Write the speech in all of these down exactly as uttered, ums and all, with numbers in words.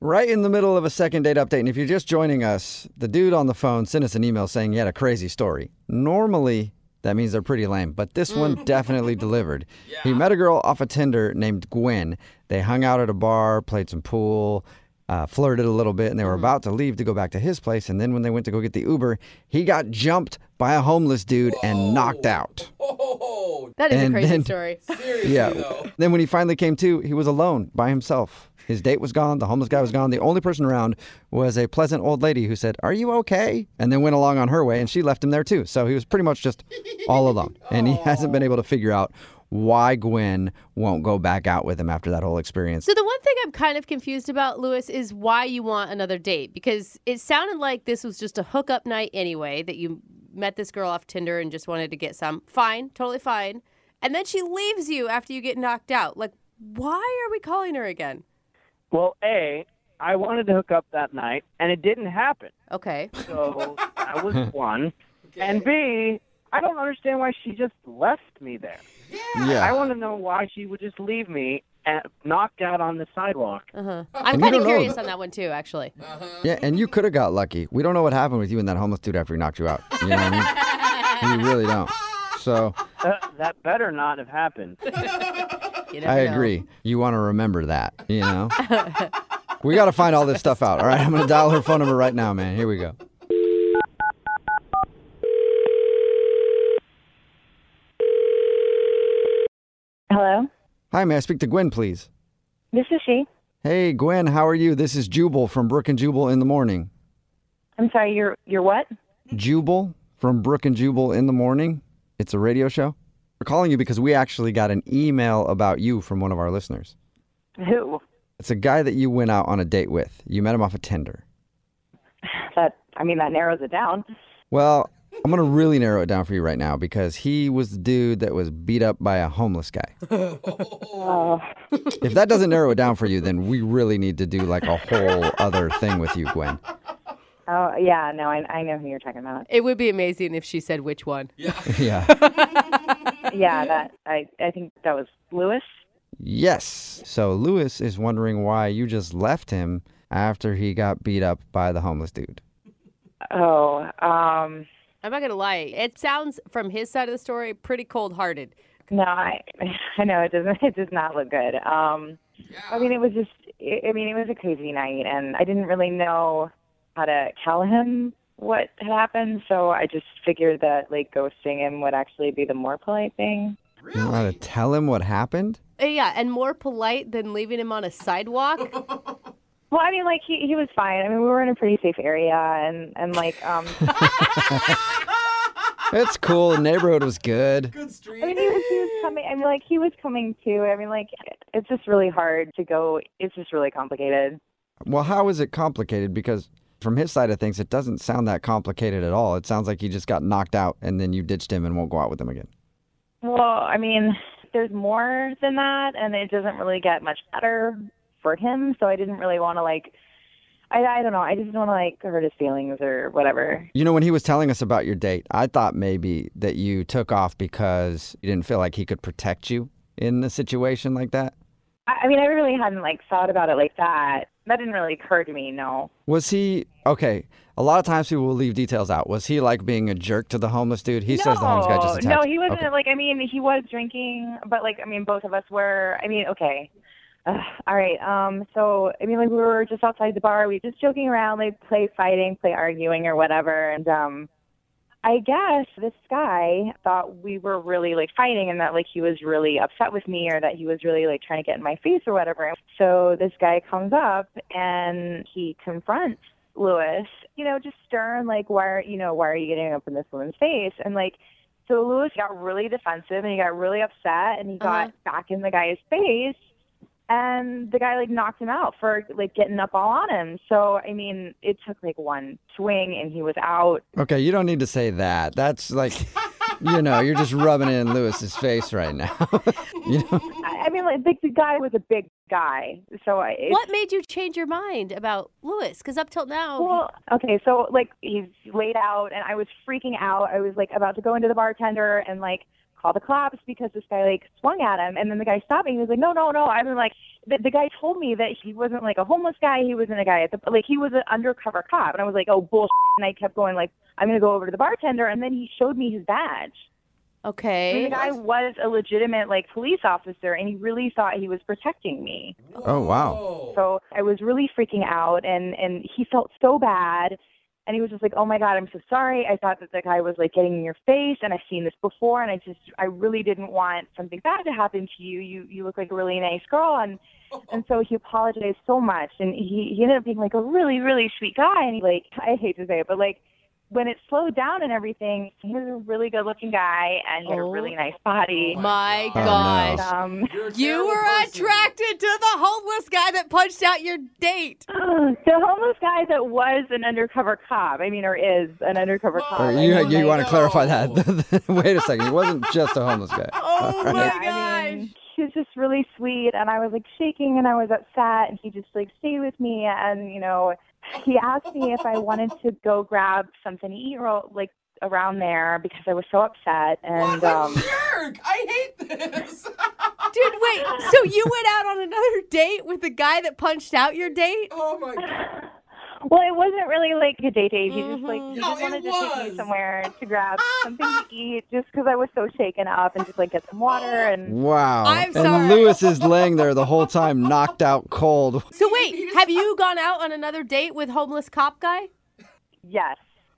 Right in the middle of a second date update. And if you're just joining us, the dude on the phone sent us an email saying he had a crazy story. Normally, that means they're pretty lame, but this one definitely delivered. Yeah. He met a girl off of Tinder named Gwen. They hung out at a bar, played some pool, uh, flirted a little bit, and they were mm-hmm. about to leave to go back to his place. And then when they went to go get the Uber, he got jumped by a homeless dude Whoa. and knocked out. Whoa. That is and a crazy then, story. Seriously, yeah. though. Then when he finally came to, he was alone by himself. His date was gone. The homeless guy was gone. The only person around was a pleasant old lady who said, "Are you okay?" And then went along on her way, and she left him there too. So he was pretty much just all alone. And he hasn't been able to figure out why Gwen won't go back out with him after that whole experience. So the one thing I'm kind of confused about, Lewis, is why you want another date. Because it sounded like this was just a hookup night anyway, that you met this girl off Tinder and just wanted to get some. Fine, totally fine. And then she leaves you after you get knocked out. Like, why are we calling her again? Well, A, I wanted to hook up that night, and it didn't happen. Okay. So that was one. Okay. And B, I don't understand why she just left me there. Yeah. yeah. I want to know why she would just leave me and knocked out on the sidewalk. Uh-huh. I'm kind of curious on that one, too, actually. Uh-huh. Yeah, and you could have got lucky. We don't know what happened with you and that homeless dude after he knocked you out. You know what I mean? We really don't. So Uh, that better not have happened. You never I know. agree. You want to remember that, you know? We got to find all this stuff out. All right, I'm going to dial her phone number right now, man. Here we go. Hello? Hi, may I speak to Gwen, please? This is she. Hey, Gwen, how are you? This is Jubal from Brook and Jubal in the Morning. I'm sorry, you're you're what? Jubal from Brook and Jubal in the Morning. It's a radio show. We're calling you because we actually got an email about you from one of our listeners. Who? It's a guy that you went out on a date with. You met him off of Tinder. That I mean that narrows it down. Well, I'm going to really narrow it down for you right now because he was the dude that was beat up by a homeless guy. Oh. If that doesn't narrow it down for you, then we really need to do like a whole other thing with you, Gwen. Oh yeah, no, I I know who you're talking about. It would be amazing if she said which one. Yeah. Yeah. Yeah, that I I think that was Lewis. Yes. So Lewis is wondering why you just left him after he got beat up by the homeless dude. Oh, um, I'm not going to lie. It sounds, from his side of the story, pretty cold-hearted. no, I I know it doesn't it does not look good. Um, Yeah. I mean it was just I mean it was a crazy night, and I didn't really know how to tell him what had happened, so I just figured that like ghosting him would actually be the more polite thing. You know how to tell him what happened? Uh, Yeah, and more polite than leaving him on a sidewalk. Well, I mean, like he he was fine. I mean, we were in a pretty safe area, and and like um, It's cool. The neighborhood was good. Good street. I mean, he was he was coming. I mean, like he was coming too. I mean, like it's just really hard to go. It's just really complicated. Well, how is it complicated? Because from his side of things, it doesn't sound that complicated at all. It sounds like he just got knocked out and then you ditched him and won't go out with him again. Well, I mean, there's more than that, and it doesn't really get much better for him. So I didn't really want to like. I, I don't know. I just didn't want to like hurt his feelings or whatever. You know, when he was telling us about your date, I thought maybe that you took off because you didn't feel like he could protect you in a situation like that. I, I mean, I really hadn't like thought about it like that. That didn't really occur to me. No. Was he, okay, a lot of times people will leave details out. Was he like being a jerk to the homeless dude? He no, says the homeless guy just attacked No, he wasn't. Okay. Like, I mean, he was drinking, but like, I mean, both of us were. I mean, okay. Uh, all right. Um. So, I mean, like, we were just outside the bar. We were just joking around, like, play fighting, play arguing, or whatever. And um, I guess this guy thought we were really like fighting, and that like he was really upset with me, or that he was really like trying to get in my face or whatever. So this guy comes up and he confronts Lewis. You know, just stern, like, why are you know why are you getting up in this woman's face? And like. So Lewis got really defensive, and he got really upset, and he got Uh-huh. back in the guy's face. And the guy, like, knocked him out for, like, getting up all on him. So, I mean, it took, like, one swing, and he was out. Okay, you don't need to say that. That's like, you know, you're just rubbing it in Lewis's face right now. you know? I I mean, like, the, the guy was a big guy. So I... It's, What made you change your mind about Lewis? Because up till now, Well, okay, so, like, he's laid out, and I was freaking out. I was, like, about to go into the bartender and, like, call the cops because this guy like swung at him. And then the guy stopped me. He was like, no, no, no. I was like, the, the guy told me that he wasn't like a homeless guy. He wasn't a guy at the, like he was an undercover cop. And I was like, oh, bullshit. And I kept going like, I'm going to go over to the bartender. And then he showed me his badge. Okay. I mean, the guy was a legitimate like police officer, and he really thought he was protecting me. Oh, wow. So I was really freaking out, and, and he felt so bad. And he was just like, oh, my God, I'm so sorry. I thought that the guy was, like, getting in your face, and I've seen this before, and I just, I really didn't want something bad to happen to you. You you look like a really nice girl. And and so he apologized so much, and he, he ended up being, like, a really, really sweet guy. And, he, like, I hate to say it, but, like, when it slowed down and everything, he was a really good-looking guy, and he had Oh. a really nice body. My Oh, no. gosh. Um, You were attracted to the homeless guy that punched out your date. the homeless guy that was an undercover cop, I mean, or is an undercover cop. Or I you mean, you like- want to clarify that? Wait a second. He wasn't just a homeless guy. Oh, my Yeah, gosh. I mean, he was just really sweet, and I was like shaking, and I was upset, and he just like stayed with me, and you know, he asked me if I wanted to go grab something to eat, or, like around there, because I was so upset, and um, Jerk! I hate this. Dude, wait. So you went out on another date with the guy that punched out your date? Oh my god. well, it wasn't really like a date date. He just like he No, just it wanted to take was. me somewhere to grab something to eat, just because I was so shaken up, and just like get some water and. Wow. I'm and sorry. Lewis is laying there the whole time, knocked out cold. So wait, have you gone out on another date with homeless cop guy? Yes.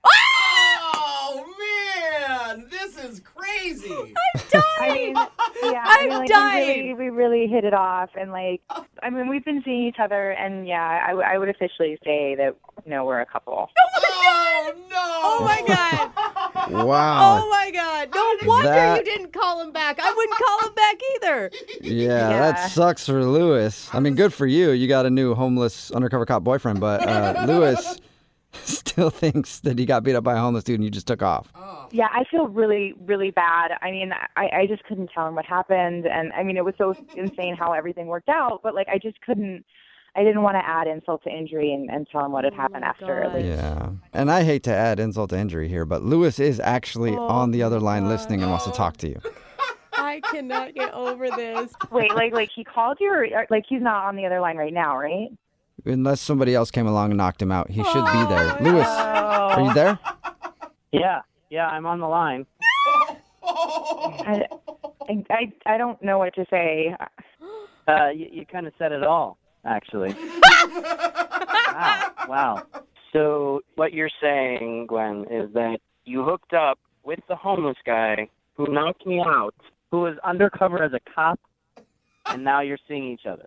Oh man, this is crazy. I mean, yeah, I'm I mean, like, dying. We really, we really hit it off, and like, I mean, we've been seeing each other, and yeah, I, w- I would officially say that you know we're a couple. Oh no. Oh my god. Wow. Oh my god. No wonder That- you didn't call him back. I wouldn't call him back either. Yeah, Yeah. that sucks for Lewis. I mean, good for you. You got a new homeless undercover cop boyfriend, but uh, Lewis still thinks that he got beat up by a homeless dude and you just took off. Yeah, I feel really, really bad. I mean, I, I just couldn't tell him what happened, and I mean, it was so insane how everything worked out, but like, I just couldn't. I didn't want to add insult to injury and, and tell him what had happened my after. God. Like, Yeah. And I hate to add insult to injury here, but Lewis is actually on the other line listening and wants to talk to you. I cannot get over this. wait, like, like he called you, or or, like he's not on the other line right now, right? Unless somebody else came along and knocked him out. He should be there. Lewis, are you there? Yeah, yeah, I'm on the line. I, I, I, I don't know what to say. Uh, you, you kind of said it all, actually. wow, wow. So what you're saying, Gwen, is that you hooked up with the homeless guy who knocked me out, who was undercover as a cop, and now you're seeing each other.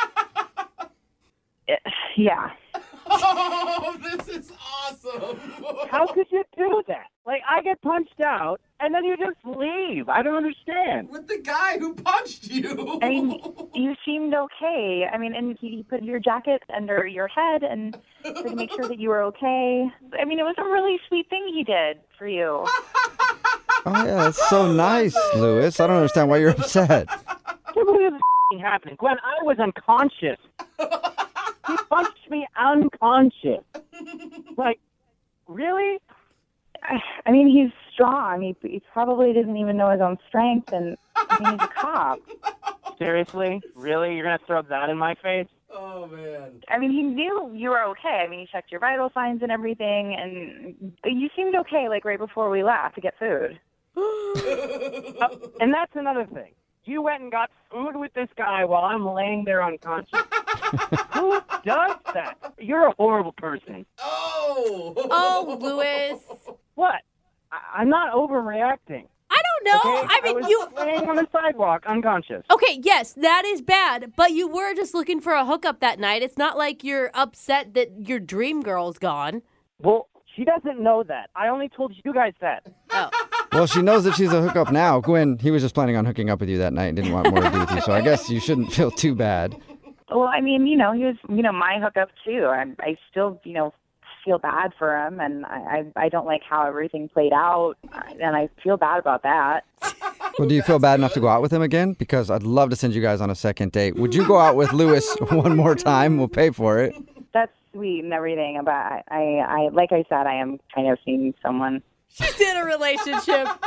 Yeah. Oh, this is awesome. How could you do that? Like, I get punched out, and then you just leave. I don't understand. With the guy who punched you. I mean, you seemed okay. I mean, and he, he put your jacket under your head and to make sure that you were okay. I mean, it was a really sweet thing he did for you. Oh, yeah, that's so nice, Lewis. I don't understand why you're upset. I can't believe this is happening. Gwen, I was unconscious. He punched me unconscious. Like, really? I mean, he's strong. He, he probably doesn't even know his own strength, and I mean, he's a cop. Seriously? Really? You're going to throw that in my face? Oh man. I mean, he knew you were okay. I mean, he checked your vital signs and everything, and you seemed okay, like, right before we left to get food. Oh, and that's another thing. You went and got food with this guy while I'm laying there unconscious. Who does that? You're a horrible person. Oh. Oh, Lewis. What? I- I'm not overreacting. I don't know. Okay? I mean, was you. laying on the sidewalk unconscious. Okay, yes, that is bad, but you were just looking for a hookup that night. It's not like you're upset that your dream girl's gone. Well, she doesn't know that. I only told you guys that. Oh. Well, she knows that she's a hookup now. Gwen, he was just planning on hooking up with you that night and didn't want more to do with you, so I guess you shouldn't feel too bad. Well, I mean, you know, he was, you know, my hookup too. I, I still, you know, feel bad for him, and I, I, I don't like how everything played out, and I feel bad about that. Well, do you feel bad enough to go out with him again? Because I'd love to send you guys on a second date. Would you go out with Lewis one more time? We'll pay for it. That's sweet and everything, but I, I, I like I said, I am kind of seeing someone. She's in a relationship.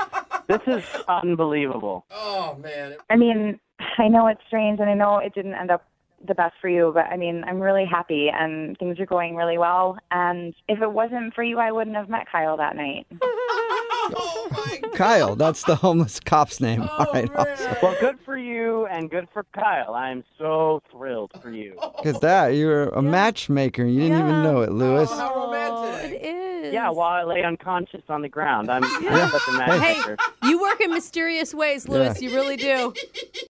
This is unbelievable. Oh man. I mean, I know it's strange, and I know it didn't end up the best for you, but I mean, I'm really happy, and things are going really well. And if it wasn't for you, I wouldn't have met Kyle that night. Oh my God. Kyle, that's the homeless cop's name. Oh, All right, man. awesome. Well, good for you and good for Kyle. I'm so thrilled for you. Look at that. You're a matchmaker. and You didn't even Yeah. know it, Lewis. Oh, how romantic. Oh, it is. Yeah, while I lay unconscious on the ground. I'm Yeah. such a Hey, matchmaker. you work in mysterious ways, Lewis. You really do.